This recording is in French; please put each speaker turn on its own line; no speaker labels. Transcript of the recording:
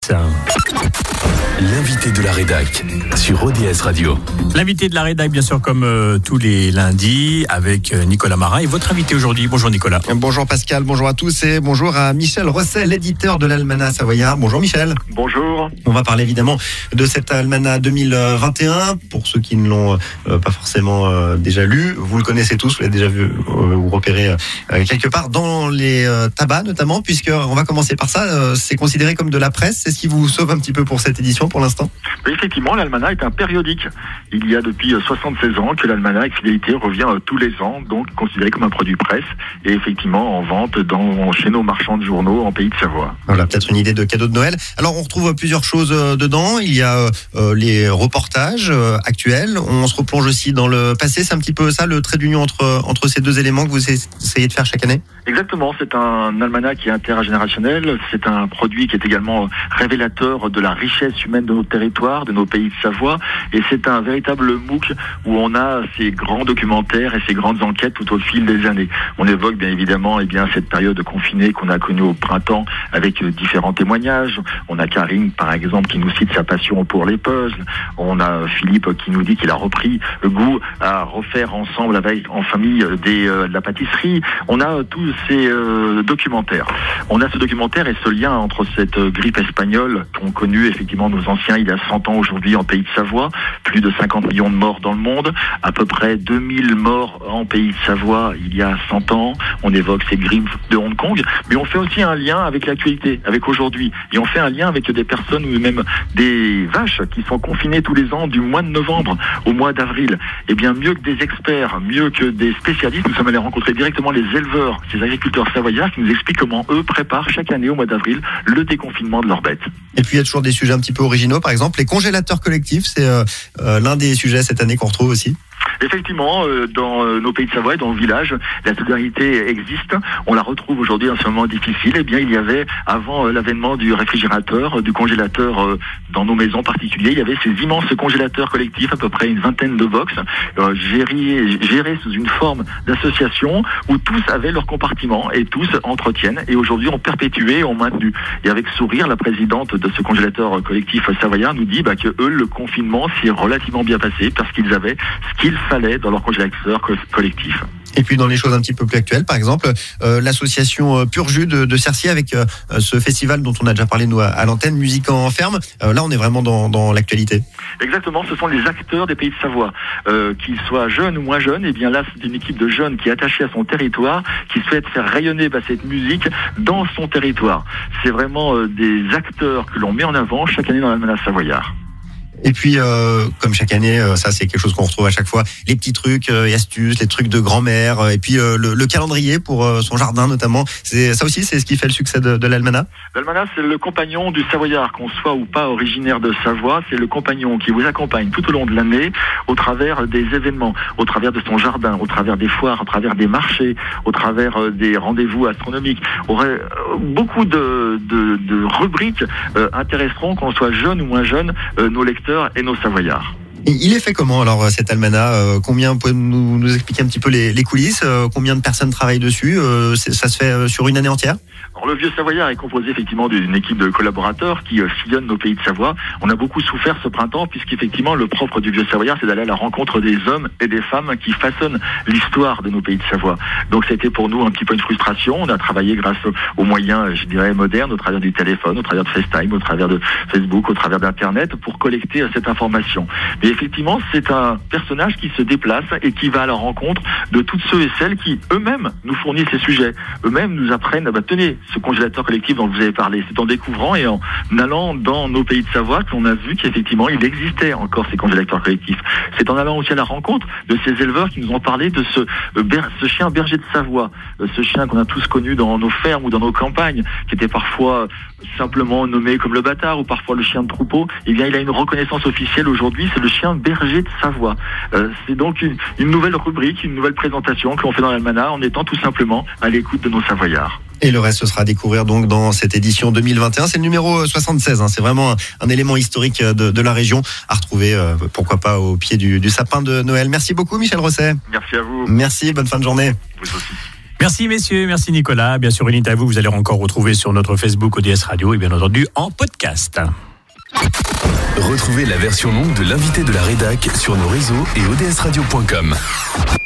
L'invité de la rédac sur ODS Radio.
L'invité de la rédac, bien sûr, comme tous les lundis, avec Nicolas Marin. Et votre invité aujourd'hui, bonjour Nicolas.
Bonjour Pascal, bonjour à tous et bonjour à Michel Rosset, l'éditeur de l'Almanach Savoyard. Bonjour Michel.
Bonjour.
On va parler évidemment de cet Almanach 2021. Pour ceux qui ne l'ont pas forcément déjà lu, vous le connaissez tous, vous l'avez déjà vu ou repéré quelque part dans les tabacs notamment, puisqu'on va commencer par ça. C'est considéré comme de la presse. C'est ce qui vous sauve un petit peu pour cette édition pour l'instant?
Effectivement, l'Almanach est un périodique. Il y a depuis 76 ans que l'Almanach avec fidélité revient tous les ans, donc considéré comme un produit presse et effectivement en vente chez nos marchands de journaux en Pays de Savoie.
Voilà, peut-être une idée de cadeau de Noël. Alors on retrouve plusieurs choses dedans. Il y a les reportages actuels. On se replonge aussi dans le passé. C'est un petit peu ça le trait d'union entre ces deux éléments que vous essayez de faire chaque année?
Exactement, c'est un almanach qui est intergénérationnel, c'est un produit qui est également révélateur de la richesse humaine de nos territoires, de nos pays de Savoie, et c'est un véritable MOOC où on a ces grands documentaires et ces grandes enquêtes tout au fil des années. On évoque bien évidemment cette période confinée qu'on a connue au printemps avec différents témoignages. On a Karine par exemple qui nous cite sa passion pour les puzzles, on a Philippe qui nous dit qu'il a repris le goût à refaire ensemble en famille de la pâtisserie. On a tous ces documentaires. On a ce documentaire et ce lien entre cette grippe espagnole qu'ont connu effectivement nos anciens il y a 100 ans aujourd'hui en Pays de Savoie, plus de 50 millions de morts dans le monde, à peu près 2000 morts en Pays de Savoie il y a 100 ans. On évoque ces grippes de Hong Kong, mais on fait aussi un lien avec l'actualité, avec aujourd'hui. Et on fait un lien avec des personnes ou même des vaches qui sont confinées tous les ans du mois de novembre au mois d'avril. Et bien mieux que des experts, mieux que des spécialistes, nous sommes allés rencontrer directement les éleveurs, ces agriculteurs savoyards qui nous expliquent comment eux préparent chaque année au mois d'avril le déconfinement de leurs bêtes.
Et puis il y a toujours des sujets un petit peu originaux, par exemple les congélateurs collectifs, c'est l'un des sujets cette année qu'on retrouve aussi.
Effectivement, dans nos Pays de Savoie et dans le village, la solidarité existe. On la retrouve aujourd'hui dans ce moment difficile. Eh bien, il y avait, avant l'avènement du réfrigérateur, du congélateur dans nos maisons particulières, il y avait ces immenses congélateurs collectifs, à peu près une vingtaine de box, gérés sous une forme d'association où tous avaient leur compartiment et tous entretiennent. Et aujourd'hui, on perpétué, on maintenu. Et avec sourire, la présidente de ce congélateur collectif savoyard nous dit que eux, le confinement s'est relativement bien passé parce qu'ils avaient ce qu'il fallait dans leur congélateur collectif.
Et puis dans les choses un petit peu plus actuelles, par exemple, l'association Pur Jus de Cercy avec ce festival dont on a déjà parlé nous à l'antenne, Musique en ferme. Là, on est vraiment dans l'actualité.
Exactement, ce sont les acteurs des Pays de Savoie, qu'ils soient jeunes ou moins jeunes. Et bien là, c'est une équipe de jeunes qui est attachée à son territoire, qui souhaite faire rayonner cette musique dans son territoire. C'est vraiment des acteurs que l'on met en avant chaque année dans l'Almanach Savoyard.
Et puis, comme chaque année, ça c'est quelque chose qu'on retrouve à chaque fois, les petits trucs et astuces, les trucs de grand-mère, et puis le calendrier pour son jardin notamment. Ça aussi, c'est ce qui fait le succès de l'Almanach.
L'Almanach, c'est le compagnon du Savoyard, qu'on soit ou pas originaire de Savoie. C'est le compagnon qui vous accompagne tout au long de l'année, au travers des événements, au travers de son jardin, au travers des foires, au travers des marchés, au travers des rendez-vous astronomiques. Beaucoup de rubriques intéresseront, qu'on soit jeune ou moins jeune, nos lecteurs et nos Savoyards.
Et il est fait comment alors cet Almanach? Combien, vous pouvez nous expliquer un petit peu les coulisses? Combien de personnes travaillent dessus? Ça se fait sur une année entière?
Alors, le Vieux Savoyard est composé effectivement d'une équipe de collaborateurs qui sillonnent nos Pays de Savoie. On a beaucoup souffert ce printemps puisqu'effectivement le propre du Vieux Savoyard, c'est d'aller à la rencontre des hommes et des femmes qui façonnent l'histoire de nos Pays de Savoie. Donc ça a été pour nous un petit peu une frustration. On a travaillé grâce aux moyens, je dirais, modernes, au travers du téléphone, au travers de FaceTime, au travers de Facebook, au travers d'Internet pour collecter cette information. Mais effectivement, c'est un personnage qui se déplace et qui va à la rencontre de toutes ceux et celles qui eux-mêmes nous fournissent ces sujets. Eux-mêmes nous apprennent, tenez, ce congélateur collectif dont vous avez parlé. C'est en découvrant et en allant dans nos Pays de Savoie qu'on a vu qu'effectivement il existait encore ces congélateurs collectifs. C'est en allant aussi à la rencontre de ces éleveurs qui nous ont parlé de ce chien berger de Savoie, ce chien qu'on a tous connu dans nos fermes ou dans nos campagnes, qui était parfois simplement nommé comme le bâtard ou parfois le chien de troupeau. Eh bien, il a une reconnaissance officielle aujourd'hui, c'est le chien berger de Savoie. C'est donc une nouvelle rubrique, une nouvelle présentation que l'on fait dans l'Almanach en étant tout simplement à l'écoute de nos Savoyards.
Et le reste, ce sera à découvrir donc dans cette édition 2021. C'est le numéro 76. C'est vraiment un élément historique de la région à retrouver, pourquoi pas, au pied du sapin de Noël. Merci beaucoup, Michel Rosset.
Merci à vous.
Merci, bonne fin de journée.
Vous aussi.
Merci messieurs, merci Nicolas. Bien sûr, une interview, vous allez encore retrouver sur notre Facebook ODS Radio et bien entendu en podcast.
Retrouvez la version longue de l'invité de la rédac sur nos réseaux et odsradio.com.